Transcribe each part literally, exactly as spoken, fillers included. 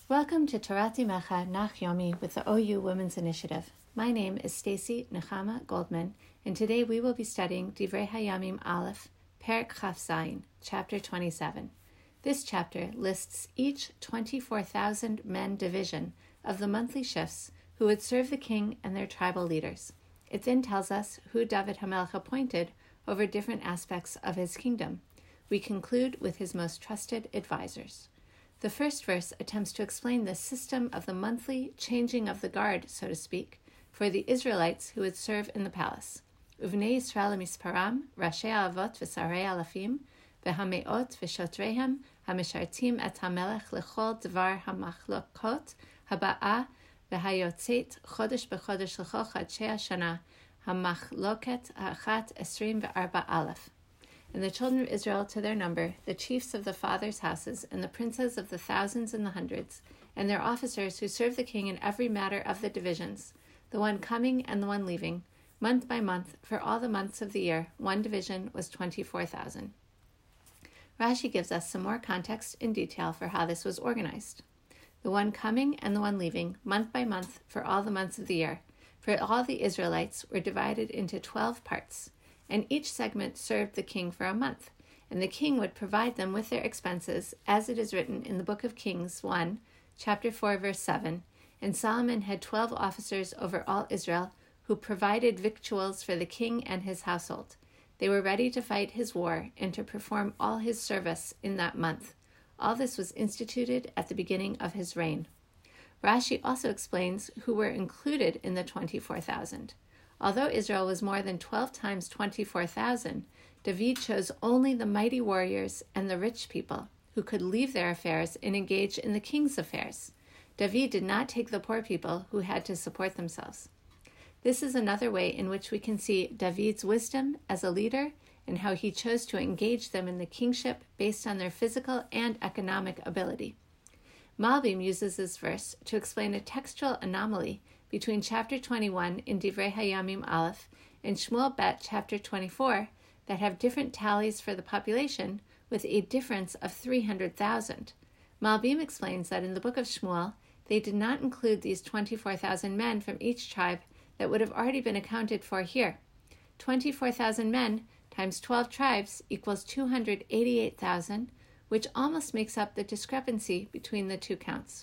Welcome to Torat Imecha Nach Yomi with the O U Women's Initiative. My name is Stacy Nechama Goldman, and today we will be studying Divrei Hayamim Aleph, Perek Chaf Zayin, chapter twenty-seven. This chapter lists each twenty-four thousand men division of the monthly shifts who would serve the king and their tribal leaders. It then tells us who David HaMelech appointed over different aspects of his kingdom. We conclude with his most trusted advisors. The first verse attempts to explain the system of the monthly changing of the guard, so to speak, for the Israelites who would serve in the palace. Uvnei Yisrael misparam, Rashei Avot v'Sarei Alafim, v'Hameot v'Shotreihem, Hamishartim et HaMelech lechol dvar hamachlokot, Haba'a v'Hayotzet, Chodesh b'Chodesh l'chol chadshei hashana, Hamachloket ha'achat esrim v'arba aleph. And the children of Israel to their number, the chiefs of the fathers' houses, and the princes of the thousands and the hundreds, and their officers who serve the king in every matter of the divisions, the one coming and the one leaving, month by month, for all the months of the year, one division was twenty-four thousand. Rashi gives us some more context in detail for how this was organized. The one coming and the one leaving, month by month, for all the months of the year, for all the Israelites, were divided into twelve parts, and each segment served the king for a month, and the king would provide them with their expenses, as it is written in the book of Kings one, chapter four, verse seven, and Solomon had twelve officers over all Israel, who provided victuals for the king and his household. They were ready to fight his war and to perform all his service in that month. All this was instituted at the beginning of his reign. Rashi also explains who were included in the twenty-four thousand. Although Israel was more than twelve times twenty-four thousand, David chose only the mighty warriors and the rich people who could leave their affairs and engage in the king's affairs. David did not take the poor people who had to support themselves. This is another way in which we can see David's wisdom as a leader and how he chose to engage them in the kingship based on their physical and economic ability. Malbim uses this verse to explain a textual anomaly between chapter twenty-one in Divrei Hayamim Aleph and Shmuel Bet chapter twenty-four that have different tallies for the population with a difference of three hundred thousand. Malbim explains that in the book of Shmuel, they did not include these twenty-four thousand men from each tribe that would have already been accounted for here. twenty-four thousand men times twelve tribes equals two hundred eighty-eight thousand, which almost makes up the discrepancy between the two counts.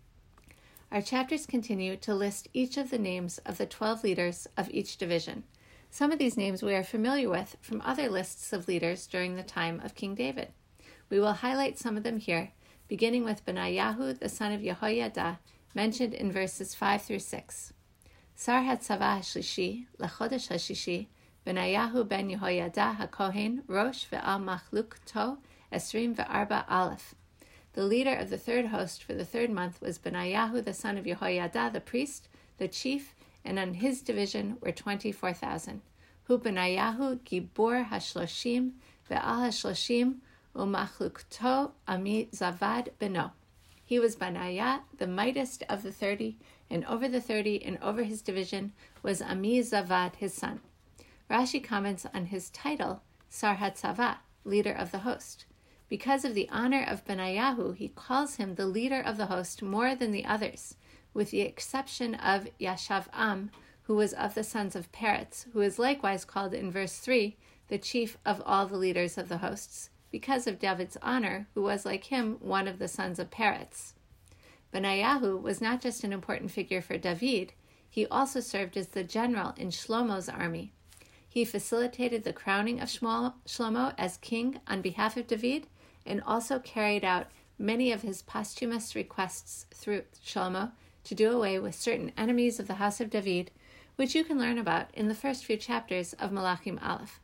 Our chapters continue to list each of the names of the twelve leaders of each division. Some of these names we are familiar with from other lists of leaders during the time of King David. We will highlight some of them here, beginning with Benayahu, the son of Yehoiada, mentioned in verses five through six. Sar HaTzava HaShlishi, Lechodesh HaShishi, Benayahu ben Yehoiada HaKohen, Rosh ve'al Machlukto, Esrim ve'arba Aleph. The leader of the third host for the third month was Benayahu, the son of Yehoiada, the priest, the chief, and on his division were twenty-four thousand. Hu Benayahu Gibor HaShloshim, Ve'al HaShloshim, Umachlukto Ami Zavad Beno. He was Benaiah, the mightiest of the thirty, and over the thirty and over his division was Ami Zavad, his son. Rashi comments on his title, Sar HaTzava, leader of the host. Because of the honor of Benayahu, he calls him the leader of the host more than the others, with the exception of Yashav-am, who was of the sons of Peretz, who is likewise called in verse three the chief of all the leaders of the hosts, because of David's honor, who was like him one of the sons of Peretz. Benayahu was not just an important figure for David, he also served as the general in Shlomo's army. He facilitated the crowning of Shlomo as king on behalf of David, and also carried out many of his posthumous requests through Shlomo to do away with certain enemies of the house of David, which you can learn about in the first few chapters of Malachim Aleph.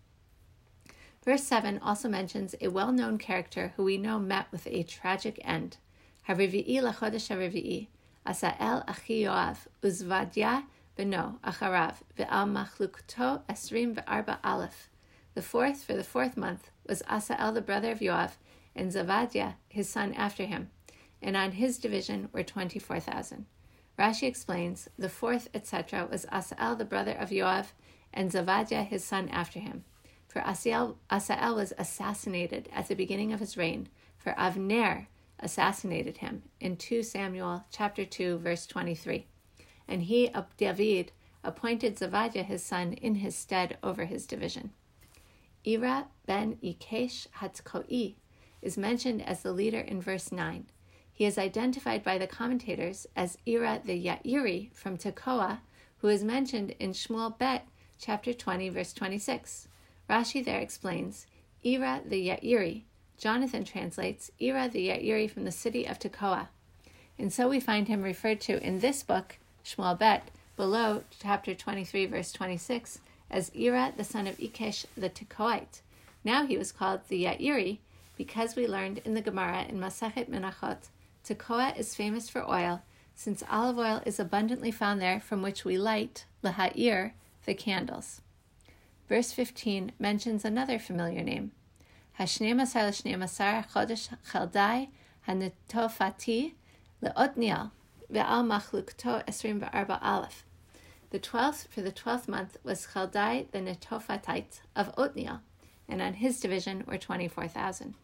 Verse seven also mentions a well-known character who we know met with a tragic end. Harivi'i lachodesh harivi'i, Asael achi Yoav, Uzvadia beno acharav, ve'al machlukto esrim ve'arba aleph. The fourth for the fourth month was Asael, the brother of Yoav, and Zavadia, his son after him, and on his division were twenty-four thousand. Rashi explains, the fourth, et cetera, was Asael, the brother of Yoav, and Zavadia, his son after him. For Asael, Asael was assassinated at the beginning of his reign, for Avner, assassinated him in Second Samuel chapter two, verse twenty-three. And he, David, appointed Zevadiah his son in his stead over his division. Ira ben Ikesh Hatkoi is mentioned as the leader in verse nine. He is identified by the commentators as Ira the Yairi from Tekoa, who is mentioned in Shmuel Bet, chapter twenty, verse twenty-six. Rashi there explains, Ira the Yairi. Jonathan translates, Ira the Yairi from the city of Tekoa. And so we find him referred to in this book, Shmuel Bet, below chapter twenty-three, verse twenty-six, as Ira the son of Ikesh the Tekoite. Now he was called the Yairi because we learned in the Gemara in Masechet Menachot, Tekoa is famous for oil, since olive oil is abundantly found there, from which we light, l'ha'ir, the candles. Verse fifteen mentions another familiar name. Hashneim asar l'shneim asar chodesh chaldai hanetofati le'otniel ve'al machlukto esrim ve'arba aleph. The twelfth for the twelfth month was Chaldai the Netophatite of Otniel, and on his division were twenty-four thousand.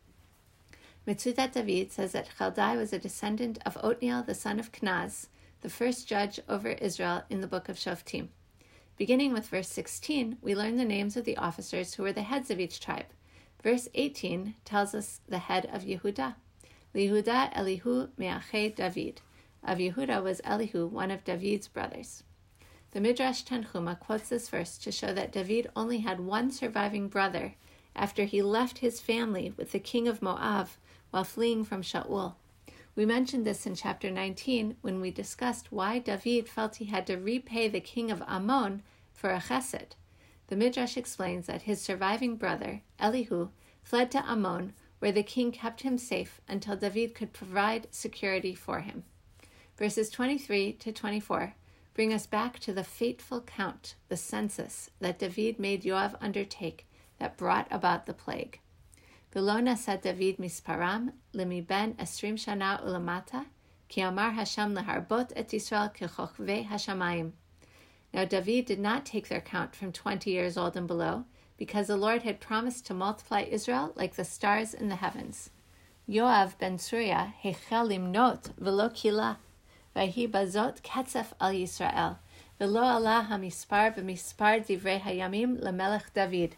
Metzudat David says that Chaldai was a descendant of Otniel, the son of Kenaz, the first judge over Israel in the book of Shoftim. Beginning with verse sixteen, we learn the names of the officers who were the heads of each tribe. Verse eighteen tells us the head of Yehuda. Yehuda Elihu me'achei David. Of Yehuda was Elihu, one of David's brothers. The Midrash Tanchuma quotes this verse to show that David only had one surviving brother after he left his family with the king of Moab while fleeing from Shaul. We mentioned this in chapter nineteen when we discussed why David felt he had to repay the king of Ammon for a chesed. The Midrash explains that his surviving brother, Elihu, fled to Ammon, where the king kept him safe until David could provide security for him. Verses twenty-three to twenty-four bring us back to the fateful count, the census, that David made Yoav undertake that brought about the plague. V'lo nasa David misparam lemi ben esrim shana ulamata ki amar Hashem leharbot et Yisrael kechochvei hashamayim. Now David did not take their count from twenty years old and below, because the Lord had promised to multiply Israel like the stars in the heavens. Yoav ben Tzruya hechel limnot v'lo kila, v'hi bazot ketzef al Yisrael, v'lo ala hamispar b'mispar divrei hayamim lemelech David.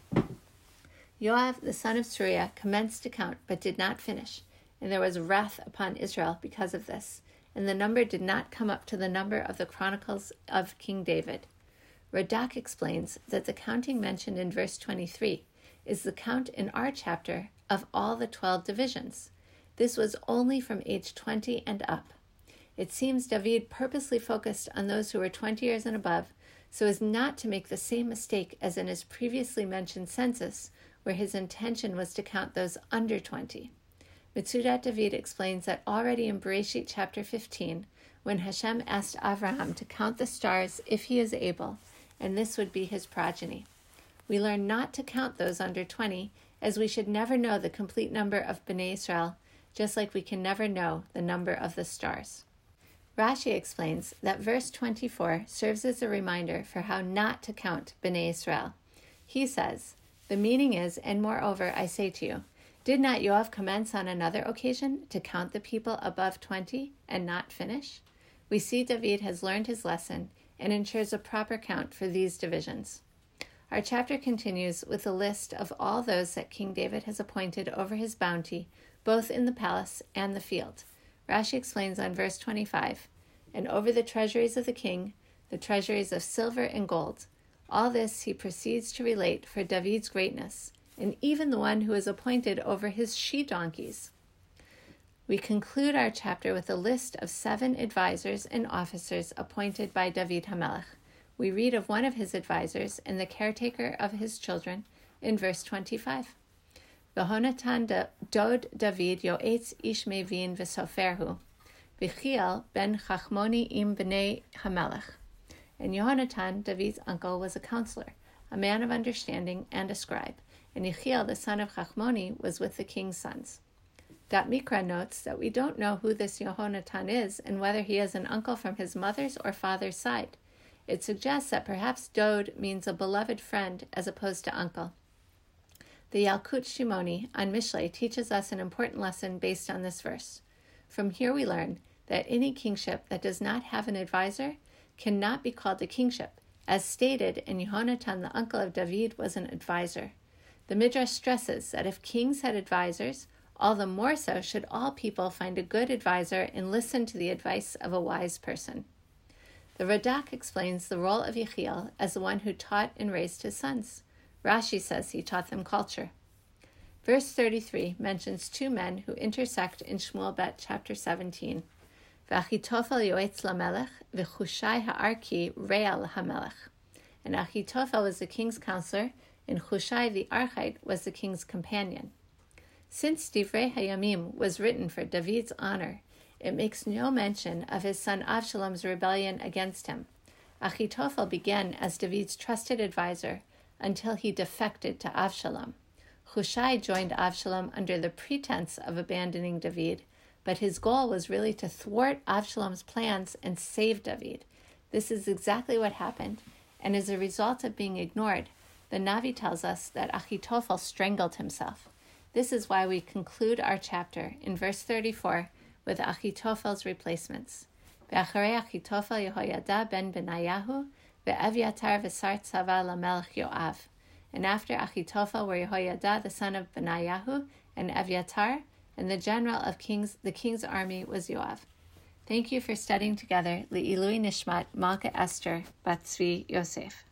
Yoav, the son of Tzruya, commenced to count, but did not finish, and there was wrath upon Israel because of this, and the number did not come up to the number of the Chronicles of King David. Radak explains that the counting mentioned in verse twenty-three is the count in our chapter of all the twelve divisions. This was only from age twenty and up. It seems David purposely focused on those who were twenty years and above, so as not to make the same mistake as in his previously mentioned census, where his intention was to count those under twenty. Metzudat David explains that already in Bereshit chapter fifteen, when Hashem asked Avraham to count the stars if he is able, and this would be his progeny. We learn not to count those under twenty, as we should never know the complete number of Bnei Israel, just like we can never know the number of the stars. Rashi explains that verse twenty-four serves as a reminder for how not to count Bnei Israel. He says, "The meaning is, and moreover I say to you, did not Yoav commence on another occasion to count the people above twenty and not finish?" We see David has learned his lesson and ensures a proper count for these divisions. Our chapter continues with a list of all those that King David has appointed over his bounty, both in the palace and the field. Rashi explains on verse twenty-five, "And over the treasuries of the king, the treasuries of silver and gold." All this he proceeds to relate for David's greatness, and even the one who is appointed over his she-donkeys. We conclude our chapter with a list of seven advisors and officers appointed by David HaMelech. We read of one of his advisors and the caretaker of his children in verse twenty-five. V'honatan dod David yoetz ish mevin v'soferhu, v'chiel ben chachmoni im b'nei HaMelech. And Yehonatan, David's uncle, was a counselor, a man of understanding and a scribe, and Yechiel, the son of Chachmoni, was with the king's sons. Dat Mikra notes that we don't know who this Yehonatan is and whether he is an uncle from his mother's or father's side. It suggests that perhaps Dod means a beloved friend as opposed to uncle. The Yalkut Shimoni on Mishlei teaches us an important lesson based on this verse. From here we learn that any kingship that does not have an advisor cannot be called a kingship. As stated, and Yehonatan, the uncle of David, was an advisor. The Midrash stresses that if kings had advisors, all the more so should all people find a good advisor and listen to the advice of a wise person. The Radak explains the role of Yechiel as the one who taught and raised his sons. Rashi says he taught them culture. Verse thirty-three mentions two men who intersect in Shmuel Bet chapter seventeen. V'Achitophel yoetz lamelech, v'Chushai ha'arki re'al hamelech. And Achitophel was the king's counselor, and Chushai the Archite was the king's companion. Since Divrei Hayamim was written for David's honor, it makes no mention of his son Avshalom's rebellion against him. Achitophel began as David's trusted advisor until he defected to Avshalom. Chushai joined Avshalom under the pretense of abandoning David, but his goal was really to thwart Avshalom's plans and save David. This is exactly what happened, and as a result of being ignored, the Navi tells us that Achitophel strangled himself. This is why we conclude our chapter in verse thirty-four with Achitophel's replacements. Ve'acharei Achitophel Yehoyada ben Benayahu, ve'Eviatar v'sar tzava lamelech Yoav. And after Achitophel were Yehoyada the son of Benayahu and Eviatar, and the general of kings, the king's army was Yoav. Thank you for studying together. Li'ilui Nishmat Malka Esther Bat Tzvi Yosef.